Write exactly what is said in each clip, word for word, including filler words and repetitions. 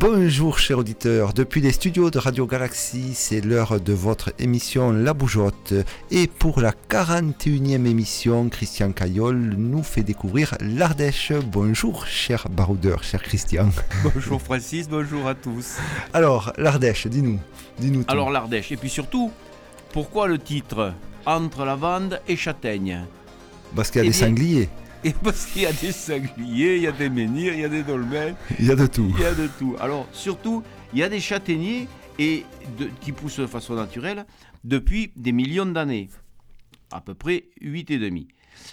Bonjour chers auditeurs, depuis les studios de Radio Galaxie, c'est l'heure de votre émission La Bougeotte. Et pour la quarante et unième émission, Christian Caillol nous fait découvrir l'Ardèche. Bonjour cher baroudeur, cher Christian. Bonjour Francis, bonjour à tous. Alors l'Ardèche, dis-nous, dis-nous tout. Alors l'Ardèche, et puis surtout, pourquoi le titre Entre lavande et châtaigne? Parce qu'il y a Eh des bien, sangliers. Et parce qu'il y a des sangliers, il y a des menhirs, il y a des dolmens, Il y a de tout. il y a de tout. Alors surtout, il y a des châtaigniers et de, qui poussent de façon naturelle depuis des millions d'années, à peu près huit et demi.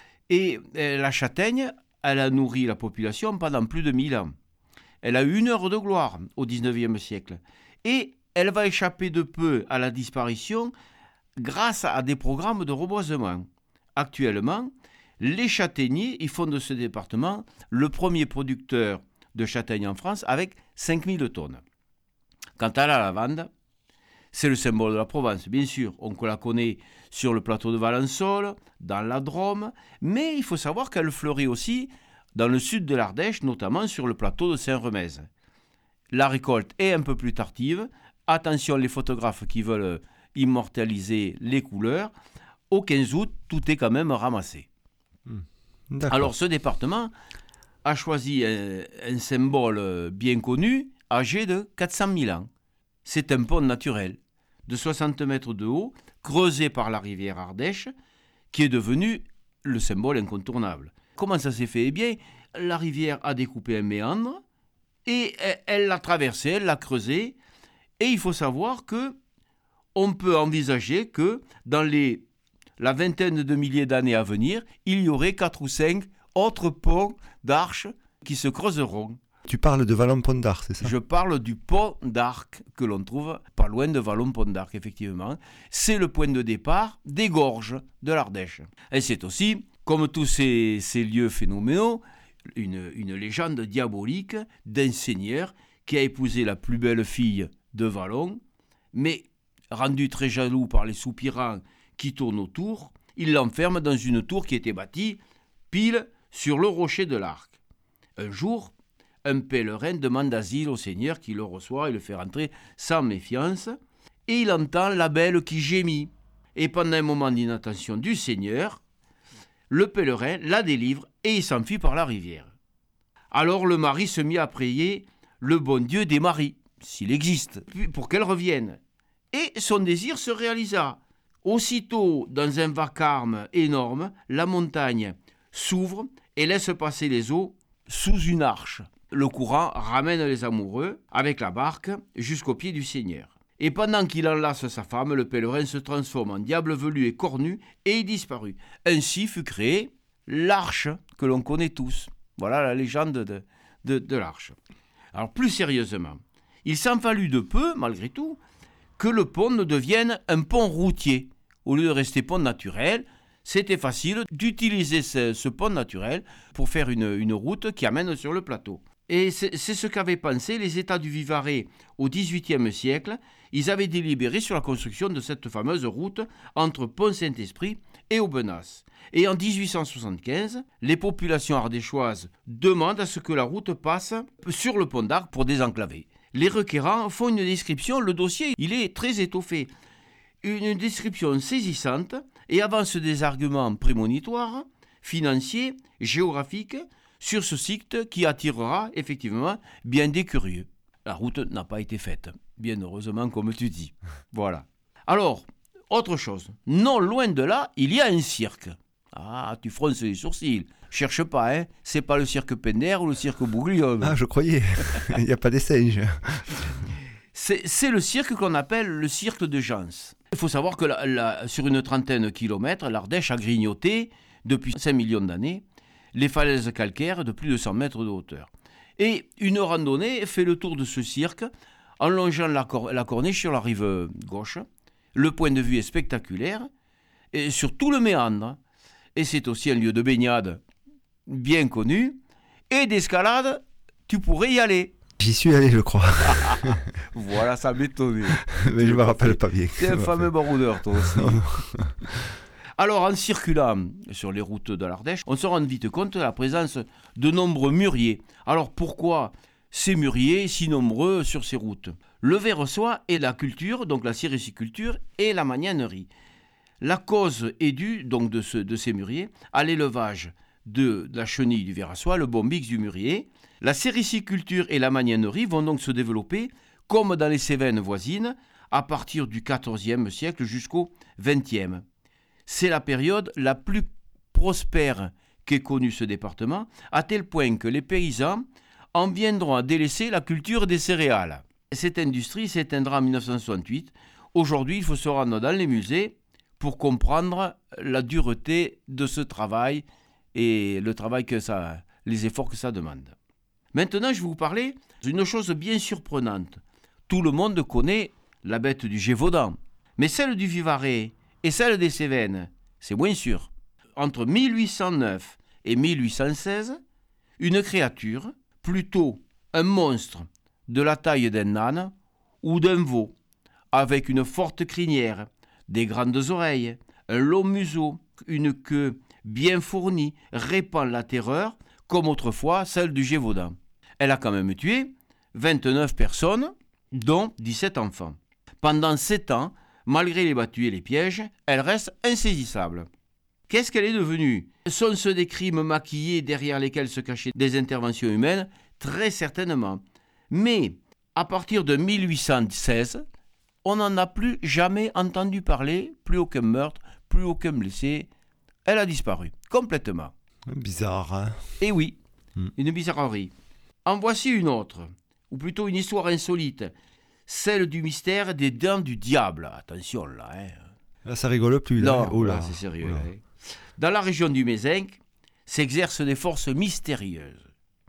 Et euh, la châtaigne, elle a nourri la population pendant plus de mille ans. Elle a eu une heure de gloire au dix-neuvième siècle. Et elle va échapper de peu à la disparition grâce à des programmes de reboisement. Actuellement, les châtaigniers, ils font de ce département le premier producteur de châtaignes en France avec cinq mille tonnes. Quant à la lavande, c'est le symbole de la Provence, bien sûr. On la connaît sur le plateau de Valensole, dans la Drôme, mais il faut savoir qu'elle fleurit aussi dans le sud de l'Ardèche, notamment sur le plateau de Saint-Remez. La récolte est un peu plus tardive. Attention les photographes qui veulent immortaliser les couleurs. Au quinze août, tout est quand même ramassé. D'accord. Alors ce département a choisi un, un symbole bien connu, âgé de quatre cent mille ans. C'est un pont naturel de soixante mètres de haut, creusé par la rivière Ardèche, qui est devenu le symbole incontournable. Comment ça s'est fait? Eh bien, la rivière a découpé un méandre et elle l'a traversé, elle l'a creusé. Et il faut savoir que on peut envisager que dans les la vingtaine de milliers d'années à venir, il y aurait quatre ou cinq autres ponts d'arches qui se creuseront. Tu parles de Vallon-Pont d'Arc, c'est ça? Je parle du pont d'Arc que l'on trouve pas loin de Vallon-Pont d'Arc, effectivement. C'est le point de départ des gorges de l'Ardèche. Et c'est aussi, comme tous ces, ces lieux phénoménaux, une, une légende diabolique d'un seigneur qui a épousé la plus belle fille de Vallon, mais rendu très jaloux par les soupirants qui tourne autour, il l'enferme dans une tour qui était bâtie pile sur le rocher de l'Arc. Un jour, un pèlerin demande asile au Seigneur qui le reçoit et le fait rentrer sans méfiance, et il entend la belle qui gémit. Et pendant un moment d'inattention du Seigneur, le pèlerin la délivre et il s'enfuit par la rivière. Alors le mari se mit à prier le bon Dieu des maris, s'il existe, pour qu'elle revienne. Et son désir se réalisa. Aussitôt, dans un vacarme énorme, la montagne s'ouvre et laisse passer les eaux sous une arche. Le courant ramène les amoureux avec la barque jusqu'au pied du Seigneur. Et pendant qu'il enlace sa femme, le pèlerin se transforme en diable velu et cornu et y disparut. Ainsi fut créée l'arche que l'on connaît tous. Voilà la légende de, de, de l'arche. Alors plus sérieusement, il s'en fallut de peu, malgré tout, que le pont ne devienne un pont routier. Au lieu de rester pont naturel, c'était facile d'utiliser ce, ce pont naturel pour faire une, une route qui amène sur le plateau. Et c'est, c'est ce qu'avaient pensé les États du Vivarais au dix-huitième siècle. Ils avaient délibéré sur la construction de cette fameuse route entre Pont-Saint-Esprit et Aubenas. Et en dix-huit cent soixante-quinze, les populations ardéchoises demandent à ce que la route passe sur le pont d'Arc pour désenclaver. Les requérants font une description, le dossier il est très étoffé, une description saisissante et avance des arguments prémonitoires, financiers, géographiques, sur ce site qui attirera effectivement bien des curieux. La route n'a pas été faite, bien heureusement comme tu dis. Voilà. Alors, autre chose, non loin de là, il y a un cirque. Ah, tu fronces les sourcils. Cherche pas, hein. C'est pas le cirque Pender ou le cirque Bouglione. Ah, je croyais. Il n'y a pas des singes. C'est, c'est le cirque qu'on appelle le cirque de Gens. Il faut savoir que la, la, sur une trentaine de kilomètres, l'Ardèche a grignoté, depuis cinq millions d'années, les falaises calcaires de plus de cent mètres de hauteur. Et une randonnée fait le tour de ce cirque en longeant la, cor- la corniche sur la rive gauche. Le point de vue est spectaculaire, et sur tout le méandre. Et c'est aussi un lieu de baignade bien connu, et d'escalade, tu pourrais y aller. J'y suis allé, je crois. Voilà, ça m'étonnait. Mais je ne me rappelle pas bien. C'est un fameux baroudeur, toi aussi. Alors, en circulant sur les routes de l'Ardèche, on se rend vite compte de la présence de nombreux mûriers. Alors, pourquoi ces mûriers si nombreux sur ces routes. Le verre-soie et la culture, donc la sériciculture et la magnanerie. La cause est due, donc de, ce, de ces mûriers, à l'élevage de, de la chenille du ver à soie, le bombix du mûrier. La sériciculture et la magnanerie vont donc se développer, comme dans les Cévennes voisines, à partir du quatorzième siècle jusqu'au vingtième. C'est la période la plus prospère qu'ait connue ce département, à tel point que les paysans en viendront à délaisser la culture des céréales. Cette industrie s'éteindra en dix-neuf cent soixante-huit. Aujourd'hui, il faut se rendre dans les musées pour comprendre la dureté de ce travail et le travail que ça, les efforts que ça demande. Maintenant, je vais vous parler d'une chose bien surprenante. Tout le monde connaît la bête du Gévaudan, mais celle du Vivarais et celle des Cévennes, c'est moins sûr. Entre mille huit cent neuf et mille huit cent seize, une créature, plutôt un monstre de la taille d'un âne ou d'un veau, avec une forte crinière, des grandes oreilles, un long museau, une queue bien fournie, répand la terreur, comme autrefois celle du Gévaudan. Elle a quand même tué vingt-neuf personnes, dont dix-sept enfants. Pendant sept ans, malgré les battues et les pièges, elle reste insaisissable. Qu'est-ce qu'elle est devenue? Sont-ce des crimes maquillés derrière lesquels se cachaient des interventions humaines? Très certainement. Mais, à partir de mille huit cent seize, on n'en a plus jamais entendu parler, plus aucun meurtre, plus aucun blessé. Elle a disparu, complètement. Bizarre, hein? Eh oui, hmm. une bizarrerie. En voici une autre, ou plutôt une histoire insolite, celle du mystère des dents du diable. Attention là, hein. Là, ça rigole plus, là. Non, Oh là, là c'est sérieux. oh là. Hein. Dans la région du Mézenc, s'exercent des forces mystérieuses.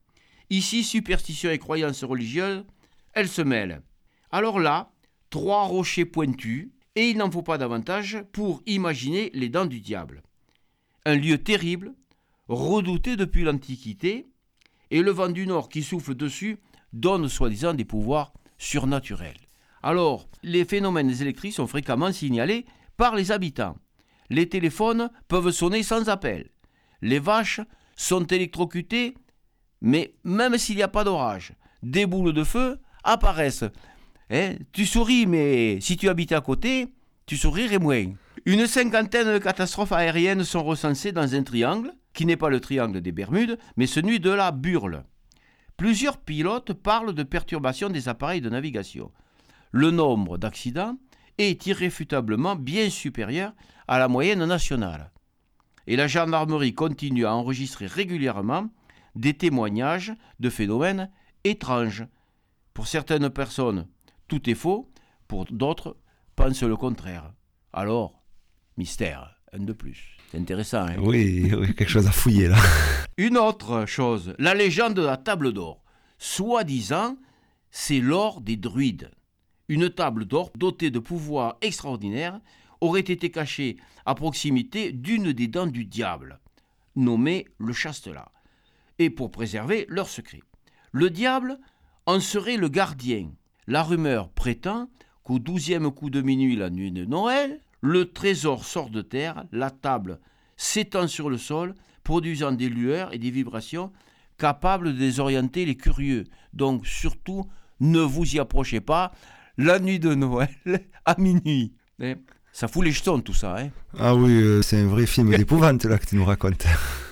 Ici, superstition et croyances religieuses, elles se mêlent. Alors là, trois rochers pointus, et il n'en faut pas davantage pour imaginer les dents du diable. Un lieu terrible, redouté depuis l'Antiquité, et le vent du nord qui souffle dessus donne soi-disant des pouvoirs surnaturels. Alors, les phénomènes électriques sont fréquemment signalés par les habitants. Les téléphones peuvent sonner sans appel. Les vaches sont électrocutées, mais même s'il n'y a pas d'orage, des boules de feu apparaissent. Hein, tu souris, mais si tu habites à côté, tu sourirais moins. Une cinquantaine de catastrophes aériennes sont recensées dans un triangle, qui n'est pas le triangle des Bermudes, mais celui de la Burle. Plusieurs pilotes parlent de perturbations des appareils de navigation. Le nombre d'accidents est irréfutablement bien supérieur à la moyenne nationale. Et la gendarmerie continue à enregistrer régulièrement des témoignages de phénomènes étranges. Pour certaines personnes, tout est faux, pour d'autres, pensent le contraire. Alors, mystère, un de plus. C'est intéressant, hein? Oui, oui, quelque chose à fouiller, là. Une autre chose, la légende de la table d'or. Soi-disant, c'est l'or des druides. Une table d'or dotée de pouvoirs extraordinaires aurait été cachée à proximité d'une des dents du diable, nommée le chastelas, et pour préserver leur secret. Le diable en serait le gardien. La rumeur prétend qu'au douzième coup de minuit la nuit de Noël, le trésor sort de terre, la table s'étend sur le sol, produisant des lueurs et des vibrations capables de désorienter les curieux. Donc surtout, ne vous y approchez pas la nuit de Noël à minuit. Ça fout les jetons tout ça. Hein. Ah oui, euh, c'est un vrai film d'épouvante là que tu nous racontes.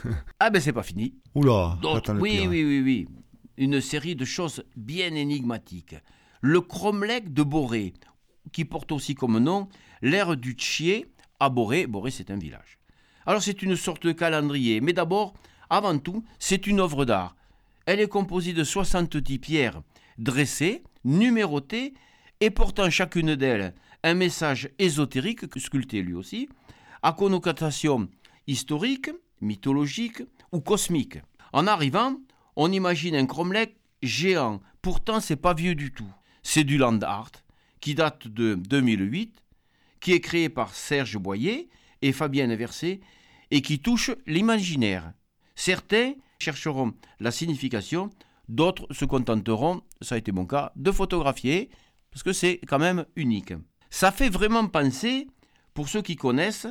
Ah ben c'est pas fini. Oula, D'autres, oui, oui, oui, oui. Une série de choses bien énigmatiques. Le cromlech de Boré, qui porte aussi comme nom l'ère du Tchier à Boré. Boré, c'est un village. Alors c'est une sorte de calendrier, mais d'abord, avant tout, c'est une œuvre d'art. Elle est composée de soixante-dix pierres dressées, numérotées, et portant chacune d'elles un message ésotérique, sculpté lui aussi, à connotation historique, mythologique ou cosmique. En arrivant, on imagine un cromlech géant, pourtant c'est pas vieux du tout. C'est du land art, qui date de deux mille huit, qui est créé par Serge Boyer et Fabienne Versé, et qui touche l'imaginaire. Certains chercheront la signification, d'autres se contenteront, ça a été mon cas, de photographier, parce que c'est quand même unique. Ça fait vraiment penser, pour ceux qui connaissent,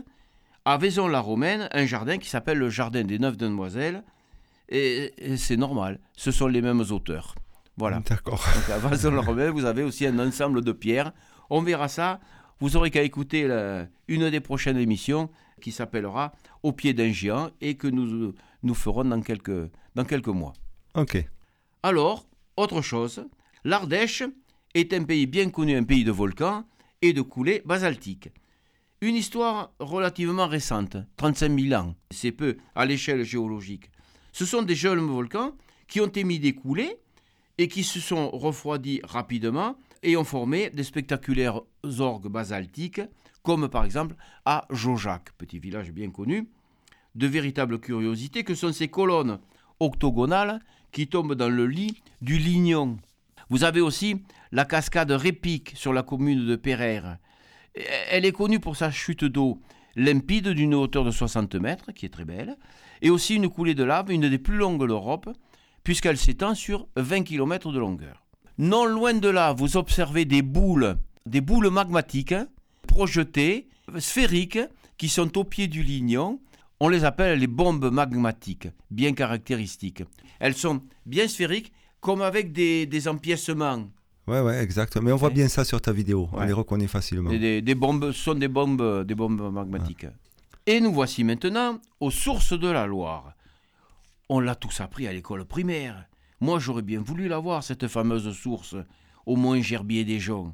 à Vaison-la-Romaine, un jardin qui s'appelle le Jardin des Neuf Demoiselles, et, et c'est normal, ce sont les mêmes auteurs. Voilà. D'accord. Donc à Vazon-le-Rebelle, vous avez aussi un ensemble de pierres. On verra ça. Vous aurez qu'à écouter la, une des prochaines émissions qui s'appellera Au pied d'un géant et que nous, nous ferons dans quelques, dans quelques mois. Ok. Alors, autre chose, l'Ardèche est un pays bien connu, un pays de volcans et de coulées basaltiques. Une histoire relativement récente, trente-cinq mille ans, c'est peu à l'échelle géologique. Ce sont des jeunes volcans qui ont émis des coulées et qui se sont refroidis rapidement et ont formé des spectaculaires orgues basaltiques, comme par exemple à Jaujac, petit village bien connu. De véritables curiosités que sont ces colonnes octogonales qui tombent dans le lit du Lignon. Vous avez aussi la cascade Répique sur la commune de Pereire. Elle est connue pour sa chute d'eau limpide d'une hauteur de soixante mètres, qui est très belle, et aussi une coulée de lave, une des plus longues d'Europe, puisqu'elle s'étend sur vingt kilomètres de longueur. Non loin de là, vous observez des boules, des boules magmatiques, projetées, sphériques, qui sont au pied du Lignon. On les appelle les bombes magmatiques, bien caractéristiques. Elles sont bien sphériques, comme avec des, des empiècements. Ouais, ouais, exact. Mais on voit Ouais. bien ça sur ta vidéo. On Ouais. les reconnaît facilement. Des, des, des bombes, ce sont des bombes, des bombes magmatiques. Ouais. Et nous voici maintenant aux sources de la Loire. On l'a tous appris à l'école primaire. Moi, j'aurais bien voulu la voir, cette fameuse source, au moins Gerbier des Joncs.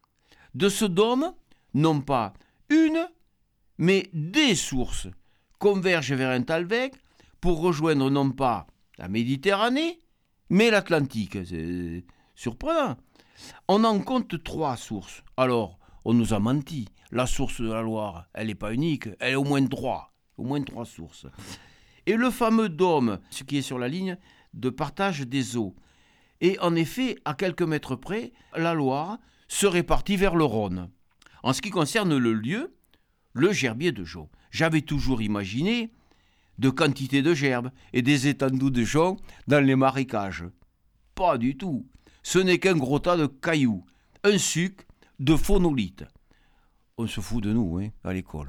De ce dôme, non pas une, mais des sources convergent vers un Talweg pour rejoindre non pas la Méditerranée, mais l'Atlantique. C'est surprenant. On en compte trois sources. Alors, on nous a menti. La source de la Loire, elle n'est pas unique, elle est au moins trois. Au moins trois sources. Et le fameux dôme, ce qui est sur la ligne de partage des eaux. Et en effet, à quelques mètres près, la Loire se répartit vers le Rhône. En ce qui concerne le lieu, le Gerbier de Joncs. J'avais toujours imaginé de quantités de gerbes et des étendues de joncs dans les marécages. Pas du tout. Ce n'est qu'un gros tas de cailloux, un suc de phonolite. On se fout de nous, hein, à l'école.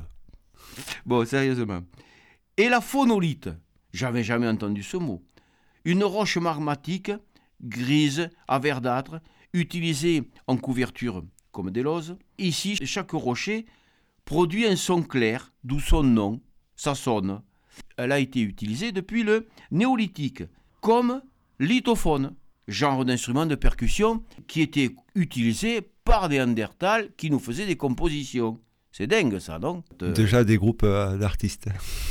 Bon, sérieusement. Et la phonolite, j'avais jamais entendu ce mot. Une roche magmatique, grise, à verdâtre, utilisée en couverture comme des lauses. Ici, chaque rocher produit un son clair, d'où son nom, ça sonne. Elle a été utilisée depuis le néolithique, comme lithophone, genre d'instrument de percussion qui était utilisé par des Néandertals qui nous faisaient des compositions. C'est dingue ça, non ? Déjà des groupes euh, d'artistes.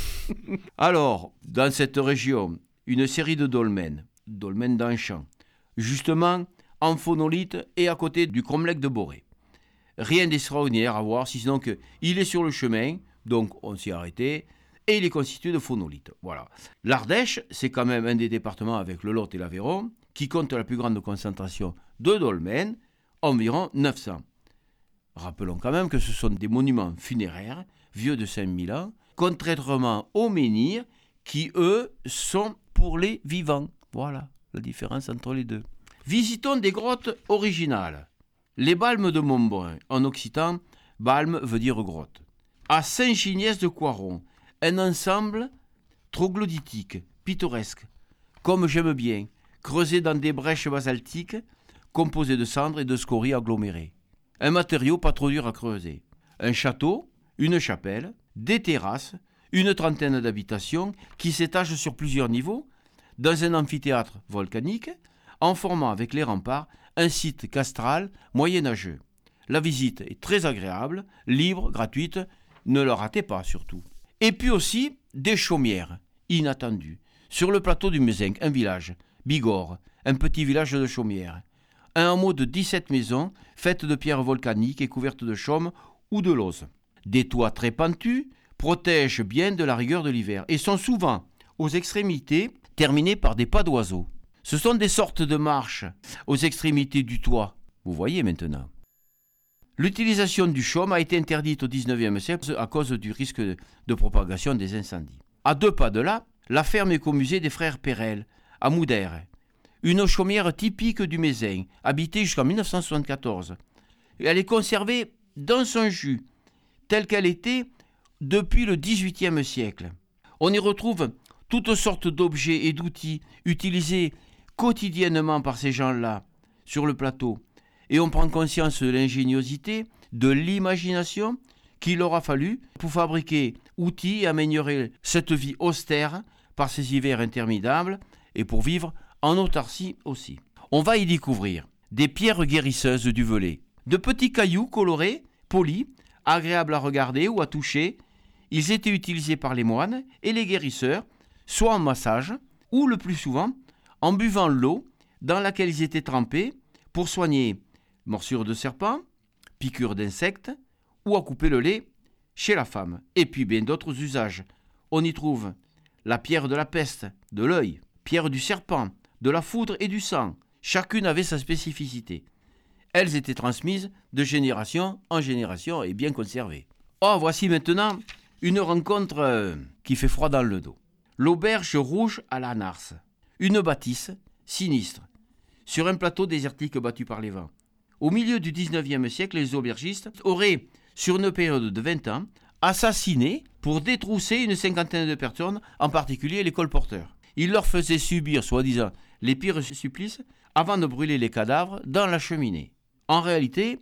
Alors, dans cette région, une série de dolmens, dolmens d'Anchamp, justement en phonolite et à côté du cromlech de Boré. Rien d'extraordinaire à voir, si sinon qu'il est sur le chemin, donc on s'y est arrêté, et il est constitué de phonolite. Voilà. L'Ardèche, c'est quand même un des départements avec le Lot et l'Aveyron qui compte la plus grande concentration de dolmens, environ neuf cents. Rappelons quand même que ce sont des monuments funéraires, vieux de cinq mille ans, contrairement aux menhirs qui, eux, sont pour les vivants. Voilà la différence entre les deux. Visitons des grottes originales. Les Balmes de Montbrun, en occitan, balme veut dire grotte. À Saint-Giniès-de-Coiron, un ensemble troglodytique, pittoresque, comme j'aime bien, creusé dans des brèches basaltiques, composé de cendres et de scories agglomérées. Un matériau pas trop dur à creuser. Un château, une chapelle, des terrasses, une trentaine d'habitations qui s'étagent sur plusieurs niveaux, dans un amphithéâtre volcanique, en formant avec les remparts un site castral moyenâgeux. La visite est très agréable, libre, gratuite, ne le ratez pas surtout. Et puis aussi des chaumières, inattendues. Sur le plateau du Mézenc, un village, Bigorre, un petit village de chaumières. Un hameau de dix-sept maisons, faites de pierres volcaniques et couvertes de chaume ou de lauze. Des toits très pentus protègent bien de la rigueur de l'hiver et sont souvent, aux extrémités, terminés par des pas d'oiseaux. Ce sont des sortes de marches aux extrémités du toit. Vous voyez maintenant. L'utilisation du chaume a été interdite au dix-neuvième siècle à cause du risque de propagation des incendies. À deux pas de là, la ferme écomusée des frères Perel, à Moudère. Une chaumière typique du Mézenc, habitée jusqu'en mille neuf cent soixante-quatorze. Elle est conservée dans son jus, telle qu'elle était depuis le dix-huitième siècle. On y retrouve toutes sortes d'objets et d'outils utilisés quotidiennement par ces gens-là sur le plateau, et on prend conscience de l'ingéniosité, de l'imagination qu'il aura fallu pour fabriquer outils et améliorer cette vie austère par ces hivers interminables et pour vivre en autarcie aussi. On va y découvrir des pierres guérisseuses du Velay, de petits cailloux colorés, polis, agréables à regarder ou à toucher. Ils étaient utilisés par les moines et les guérisseurs, soit en massage ou le plus souvent en buvant l'eau dans laquelle ils étaient trempés pour soigner morsures de serpents, piqûres d'insectes ou à couper le lait chez la femme. Et puis bien d'autres usages. On y trouve la pierre de la peste, de l'œil, pierre du serpent, de la foudre et du sang. Chacune avait sa spécificité. Elles étaient transmises de génération en génération et bien conservées. Oh, voici maintenant une rencontre euh, qui fait froid dans le dos. L'auberge rouge à la Narse. Une bâtisse sinistre, sur un plateau désertique battu par les vents. Au milieu du dix-neuvième siècle, les aubergistes auraient, sur une période de vingt ans, assassiné pour détrousser une cinquantaine de personnes, en particulier les colporteurs. Ils leur faisaient subir, soi-disant, les pires supplices avant de brûler les cadavres dans la cheminée. En réalité,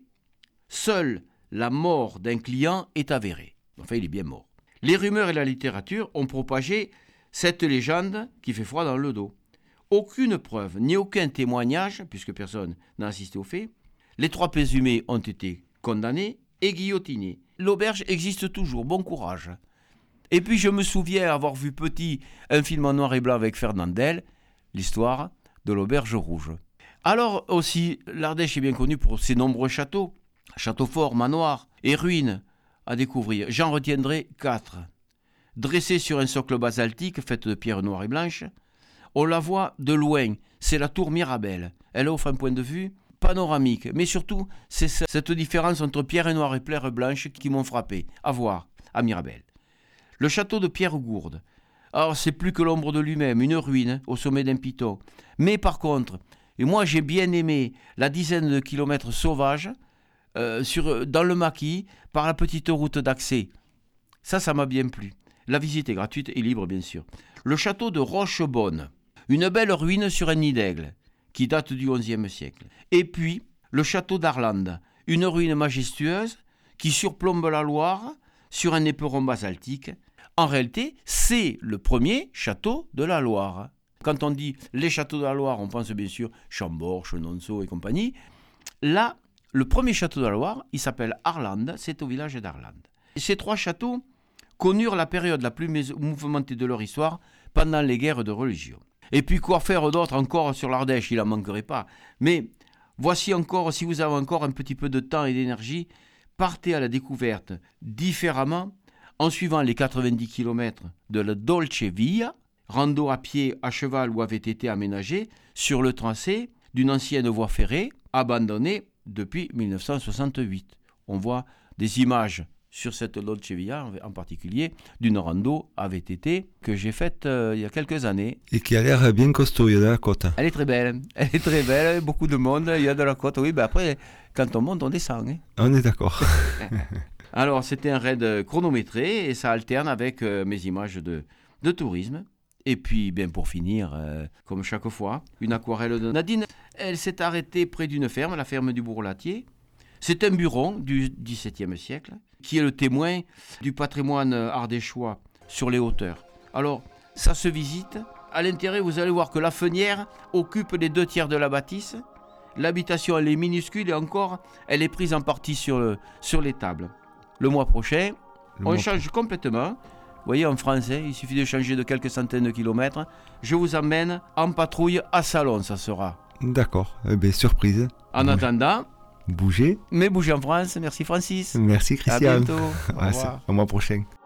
seule la mort d'un client est avérée. Enfin, il est bien mort. Les rumeurs et la littérature ont propagé cette légende qui fait froid dans le dos. Aucune preuve, ni aucun témoignage, puisque personne n'a assisté aux faits. Les trois présumés ont été condamnés et guillotinés. L'auberge existe toujours, bon courage. Et puis je me souviens avoir vu petit un film en noir et blanc avec Fernandel, l'histoire de l'auberge rouge. Alors aussi, l'Ardèche est bien connue pour ses nombreux châteaux, châteaux forts, manoirs et ruines à découvrir. J'en retiendrai quatre. Dressée sur un socle basaltique fait de pierres noires et blanches, on la voit de loin, c'est la tour Mirabel. Elle offre un point de vue panoramique, mais surtout, c'est cette différence entre pierre noire et pierre blanche qui m'ont frappé, à voir, à Mirabel. Le château de Pierre-Gourde. Alors, c'est plus que l'ombre de lui-même, une ruine au sommet d'un piton. Mais par contre, et moi j'ai bien aimé la dizaine de kilomètres sauvages euh, sur, dans le maquis par la petite route d'accès. Ça, ça m'a bien plu. La visite est gratuite et libre, bien sûr. Le château de Rochebonne. Une belle ruine sur un nid d'aigle qui date du onzième siècle. Et puis, le château d'Arlande, une ruine majestueuse qui surplombe la Loire sur un éperon basaltique. En réalité, c'est le premier château de la Loire. Quand on dit les châteaux de la Loire, on pense bien sûr Chambord, Chenonceau et compagnie. Là, le premier château de la Loire, il s'appelle Arlande, c'est au village d'Arlande. Et ces trois châteaux connurent la période la plus mouvementée de leur histoire pendant les guerres de religion. Et puis quoi faire d'autre encore sur l'Ardèche, il n'en manquerait pas. Mais voici encore, si vous avez encore un petit peu de temps et d'énergie, partez à la découverte différemment en suivant les quatre-vingt-dix kilomètres de la Dolce Via, rando à pied, à cheval ou avait été aménagé sur le tracé d'une ancienne voie ferrée abandonnée depuis mille neuf cent soixante-huit. On voit des images sur cette Dolce Via, en particulier, d'une rando à V T T que j'ai faite euh, il y a quelques années. Et qui a l'air bien costaud, il y a de la côte. Elle est très belle, elle est très belle, beaucoup de monde, il y a de la côte. Oui, ben après, quand on monte, on descend. Hein. On est d'accord. Alors, c'était un raid chronométré et ça alterne avec euh, mes images de, de tourisme. Et puis, bien pour finir, euh, comme chaque fois, une aquarelle de Nadine. Elle s'est arrêtée près d'une ferme, la ferme du Bourlatier. C'est un buron du dix-septième siècle qui est le témoin du patrimoine ardéchois sur les hauteurs. Alors, ça se visite. À l'intérieur, vous allez voir que la fenière occupe les deux tiers de la bâtisse. L'habitation, elle est minuscule et encore, elle est prise en partie sur, le, sur les tables. Le mois prochain, le on mois change pro- complètement. Vous voyez, en France, hein, il suffit de changer de quelques centaines de kilomètres. Je vous emmène en patrouille à Salon, ça sera. D'accord, eh bien, surprise. En Bougez. attendant... Bougez. Mais bougez en France. Merci Francis. Merci Christian. À bientôt. Au Ouais, revoir. au mois prochain.